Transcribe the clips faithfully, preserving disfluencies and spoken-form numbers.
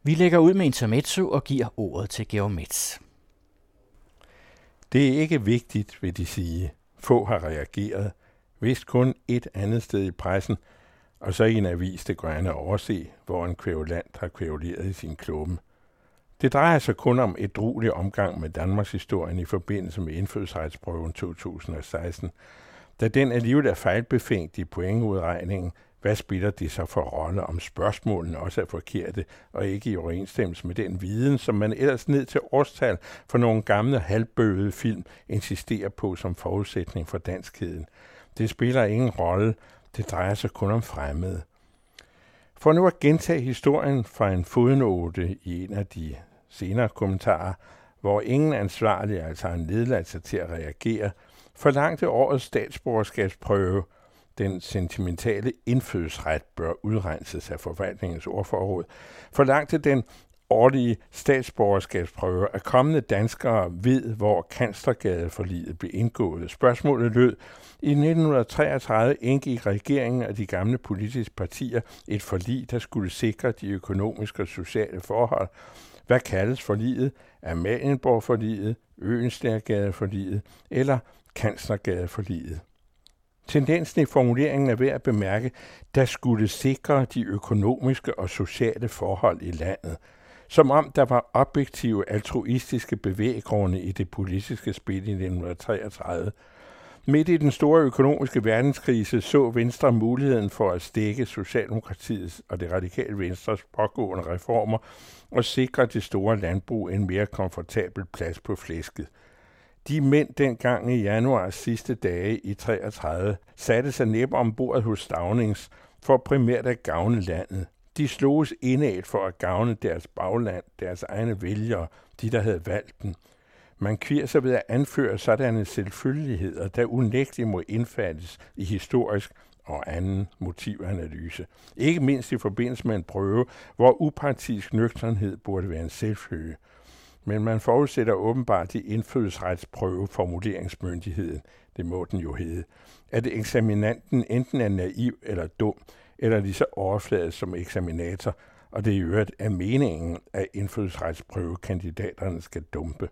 Vi lægger ud med intermezzo og giver ordet til Georg Metz. Det er ikke vigtigt, vil de sige. Få har reageret. Vist kun et andet sted i pressen, og så i en avis, det grønne overse, hvor en kvævulant har kvævuleret i sin klumme. Det drejer sig kun om et ædruelig omgang med Danmarks historien i forbindelse med indfødsretsprøven to tusind og seksten. Da den alligevel er fejlbefængt i pointudregningen, hvad spiller det så for rolle, om spørgsmålene også er forkerte og ikke i overensstemmelse med den viden, som man ellers ned til årstal for nogle gamle halvbøvede film insisterer på som forudsætning for danskheden. Det spiller ingen rolle, det drejer sig kun om fremmede. For nu at gentage historien fra en fodnote i en af de senere kommentarer, hvor ingen ansvarlig altså har nedladt sig til at reagere, forlangte årets statsborgerskabsprøve, den sentimentale indfødsret bør udrenses af forvaltningens ordforråd, forlangte den årlige statsborgerskabsprøve, at kommende danskere ved, hvor Kanslergadeforliget blev indgået. Spørgsmålet lød: I nitten treogtredive indgik regeringen og de gamle politiske partier et forlig, der skulle sikre de økonomiske og sociale forhold. Hvad kaldes forliget? Amalienborg-forliget, Øenstærgadeforliget eller Kanslergadeforliget? Tendensen i formuleringen er værd at bemærke, der skulle sikre de økonomiske og sociale forhold i landet, som om der var objektive altruistiske bevæggrunde i det politiske spil i nitten treogtredive. Midt i den store økonomiske verdenskrise så Venstre muligheden for at stække Socialdemokratiets og det radikale Venstres pågående reformer og sikre det store landbrug en mere komfortabel plads på flæsket. De mænd dengang i januar sidste dage i treogtredive satte sig næppe om bordet hos Staunings for primært at gavne landet. De sloges indad for at gavne deres bagland, deres egne vælgere, de der havde valgt dem. Man kvier sig ved at anføre sådanne selvfølgeligheder, der unægteligt må indfattes i historisk og anden motivanalyse. Ikke mindst i forbindelse med en prøve, hvor upartisk nøgternhed burde være en selvfølge. Men man forudsætter åbenbart i indfødsretsprøve formuleringsmyndigheden, det må den jo hedde, at eksaminanten enten er naiv eller dum, eller lige så overfladisk som eksaminator, og det i øvrigt er meningen, at indfødsretsprøvekandidaterne skal dumpe.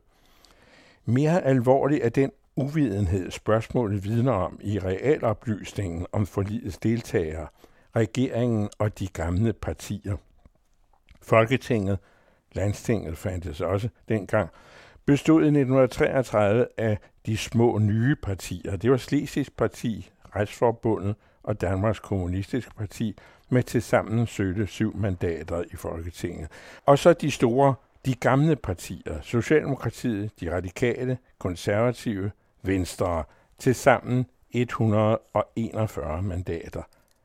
Mere alvorlig er den uvidenhed, spørgsmålet vidner om i realoplysningen om forligets deltagere, regeringen og de gamle partier. Folketinget, Landstinget fandtes også dengang, bestod i nitten treogtredive af de små nye partier. Det var Slesvigsk Parti, Retsforbundet og Danmarks Kommunistiske Parti med tilsammen søgte syv mandater i Folketinget. Og så de store, de gamle partier, Socialdemokratiet, de radikale, konservative, Venstre, tilsammen et hundrede og enogfyrre mandater.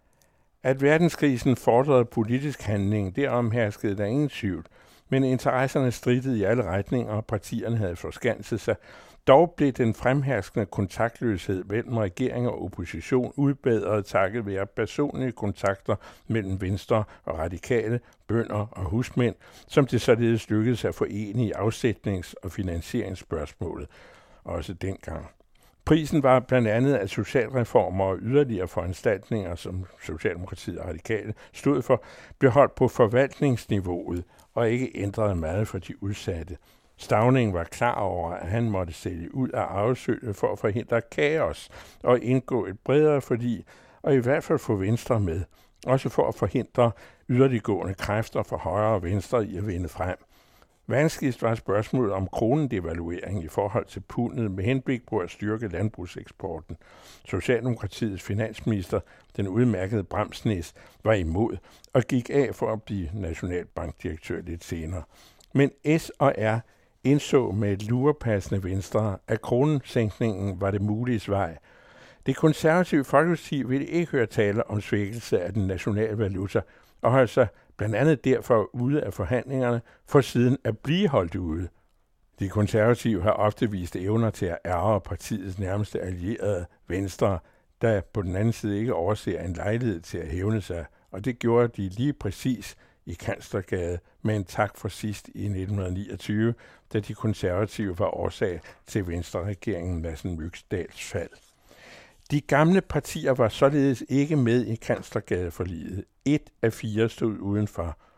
At verdenskrisen fordrede politisk handling, derom herskede der ingen tvivl, men interesserne strittede i alle retninger, og partierne havde forskanset sig. Dog blev den fremherskende kontaktløshed mellem regering og opposition udbedret takket være personlige kontakter mellem Venstre og radikale, bønder og husmænd, som det således lykkedes at forene i afsætnings- og finansieringsspørgsmålet, også dengang. Prisen var blandt andet, at socialreformer og yderligere foranstaltninger, som Socialdemokratiet og radikale stod for, blev holdt på forvaltningsniveauet og ikke ændrede meget for de udsatte. Stauning var klar over, at han måtte sælge ud af arvesølvet for at forhindre kaos og indgå et bredere forlig, og i hvert fald få Venstre med, også for at forhindre yderliggående kræfter fra højre og venstre i at vinde frem. Vanskeligst var spørgsmålet om kronendevaluering i forhold til pundet med henblik på at styrke landbrugseksporten. Socialdemokratiets finansminister, den udmærkede Bramsnæs, var imod og gik af for at blive nationalbankdirektør lidt senere. Men S og R indså med et lurepassende Venstre, at kronensænkningen var det mulige vej. Det konservative Folkeparti ville ikke høre tale om svækkelse af den nationale valuta, og holdt sig blandt andet derfor ude af forhandlingerne, for siden at blive holdt ude. De konservative har ofte vist evner til at ærge partiets nærmeste allierede Venstre, der på den anden side ikke overser en lejlighed til at hævne sig, og det gjorde de lige præcis i Kanslergade med en tak for sidst i nitten niogtyve, da de konservative var årsag til Venstre-regeringen Madsen Mygdals fald. De gamle partier var således ikke med i Kanslergadeforliget. Et af fire stod udenfor.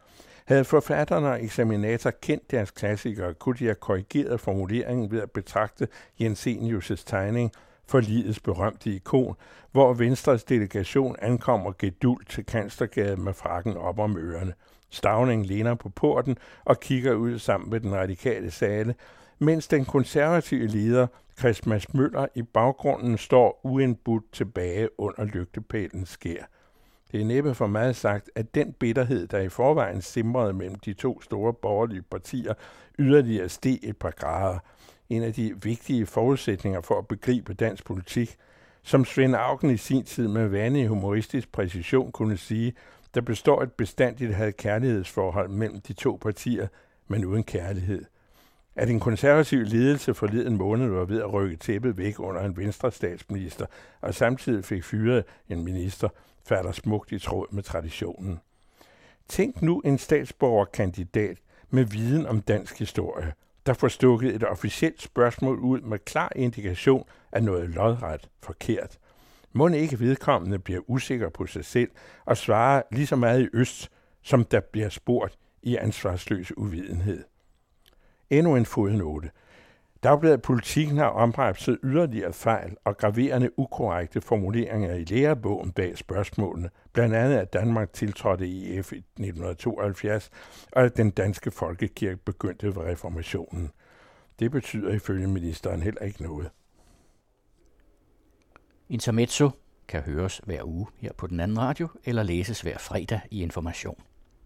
Havde forfatterne og eksaminator kendt deres klassikere, kunne de have korrigeret formuleringen ved at betragte Jensenius' tegning for livets berømte ikon, hvor Venstres delegation ankommer gedulgt til Kanslergade med frakken op om ørerne. Stauning læner på porten og kigger ud sammen med den radikale sale, mens den konservative leder, Christmas Møller, i baggrunden står uindbudt tilbage under lygtepælens skær. Det er næppe for meget sagt, at den bitterhed, der i forvejen simrede mellem de to store borgerlige partier, yderligere steg et par grader. En af de vigtige forudsætninger for at begribe dansk politik, som Svend Auken i sin tid med vanlig humoristisk præcision kunne sige, der består et bestandigt had-kærlighedsforhold mellem de to partier, men uden kærlighed. At en konservativ ledelse forleden måned var ved at rykke tæppet væk under en venstre statsminister, og samtidig fik fyret en minister, falder smukt i tråd med traditionen. Tænk nu en statsborgerkandidat med viden om dansk historie, der får stukket et officielt spørgsmål ud med klar indikation af noget lodret forkert. Må ikke vedkommende bliver usikker på sig selv og svarer lige så meget i øst, som der bliver spurgt i ansvarsløs uvidenhed. Endnu en fodnote. Dagbladet Politikken har ombremset yderligere fejl og graverende ukorrekte formuleringer i lærebogen bag spørgsmålene, blandt andet at Danmark tiltrådte E F i nitten tooghalvfjerds, og at den danske folkekirke begyndte ved reformationen. Det betyder ifølge ministeren heller ikke noget. Intermezzo kan høres hver uge her på den anden radio, eller læses hver fredag i Information.